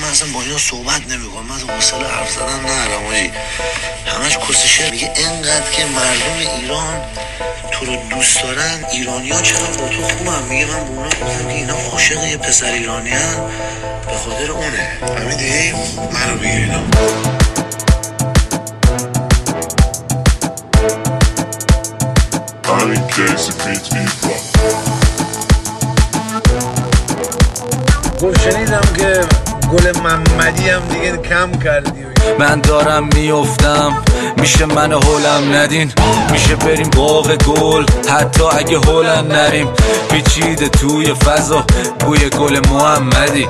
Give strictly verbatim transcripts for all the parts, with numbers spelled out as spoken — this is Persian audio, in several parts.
من اصلا با اینا صحبت نمیکنم، من اصلا حوصله حرف زدن ندارم آجی. همش کسشه. میگه انقدر که مردم ایران تو رو دوست دارن، ایرانی‌ها چرا با تو خوبن؟ میگه من به اونا گفتم که اینا عاشق یه پسر ایرانیان، به خاطر اونه. فهمیدی؟ منو بگیر اینا. همین کیسی پیت میفرم. گفت شنیدم که گل محمدی هم دیگه کم کردی. من دارم میافتم، میشه من هولم ندین، میشه بریم باغ گل حتی اگه هولم نریم. پیچیده توی فضا بوی گل محمدی.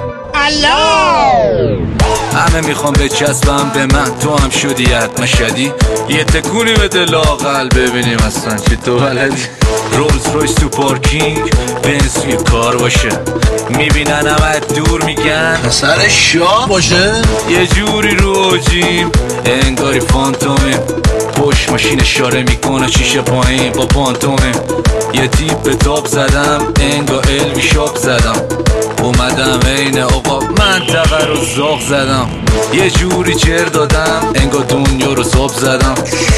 همه میخوام بچسبم به من، تو هم شدی حتما شدی. یه تکونی بده لااقل ببینیم اصلا چه تو بلدی. رولز رویس تو پارکینگ، بنز توی کار باشه، میبینن همه دور میگن پسر شاه باشه. یه جوری رو اوجیم انگاری فانتومه، پشت ماشین اشاره میکنه شیشه پایین با پانتومه. یه تیپ به تاپ زدم انگا الوی شاپ زدم، اومدم این آقا منطقه رو زاغ زدم. یه جوری جر دادم انگا دنیا رو صاب زدم.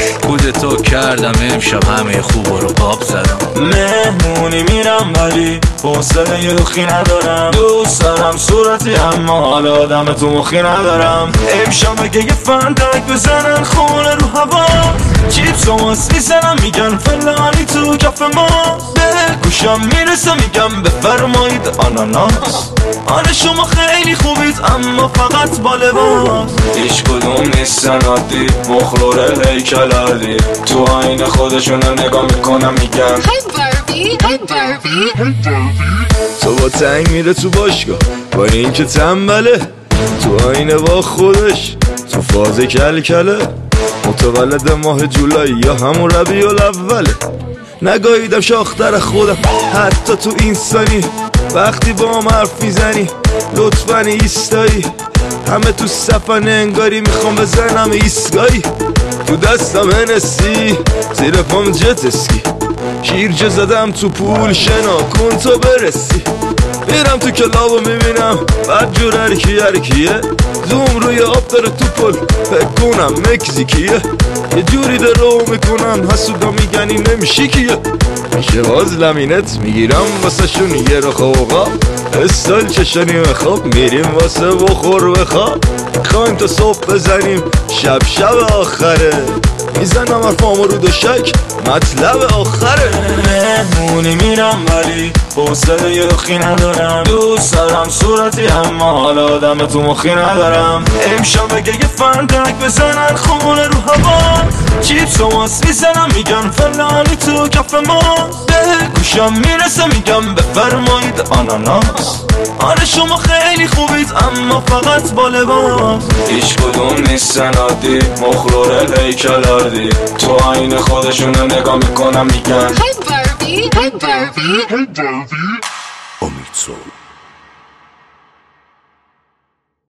کودتا کردم امشب همه خوبا رو قاب زدم. مهمونی میرم ولی حوصله یخی ندارم. دوست دارم صورتی اما حال آدم تو مخی ندارم. امشب اگه یه فندک بزنن خونه رو هوا، چیپس و ماست میزنم میگن فلانی تو کف ما. به گوشم میرسه میگم بفرمایید آناناس. آره شما خیلی خوبید اما فقط با لباس. هیچ کدوم نیستن عادی، مخلوره هیکل عالی. تو آینه خودشون رو نگاه میکنم میگن Hey Barbie, hey Barbie. تو با تنگ میره تو باشگاه با این که تنبله، تو آینه با خودش تو فاز کل کله. متولد ماه جولای یا همون ربیع الاوله. نگاهیدم شاختر خودم حتی تو اینستانی. وقتی با هم حرف میزنی لطفاً ایستایی. همه تو صفن انگاری میخوام بزنم ایستگاهی. تو دستم هنسی زیر پام جت اسکی. شیرجه زدم تو پول شنا کن تو برسی. میرم تو کلاب و میبینم بعد جور هرکی هرکیه. زوم روی آب داره تو پل فکر کنم مکزیکیه. یه جوری در رو میکنن حسودا میگن این نمیشی کیه. میشه باز لمینت میگیرم واسه شون یه رو خوقا. استایل چشانی بخواب میریم واسه بخور بخواب. خواهیم تا صبح بزنیم شب شب آخره. میزنم حرفامو رو دوشک مطلب آخره. مهمونی میرم ولی حوصله یخی ندارم. دوست دارم صورتی اما حال آدم تو مخی ندارم. امشب اگه یه فندک بزنن خونه رو هوا، چیپس و ماست میزنم میگن فلانی تو کف ما. به گوشم میرسه میگم بفرمایید آناناس. آره شما خیلی خوبید اما فقط با لباس. هیچ کدوم نیستن عادی، مخلوره هیکل عالی. تو آینه خودشون رو نگاه میکنم میگن Hey Barbie, hey Barbie. Hey Barbie. امید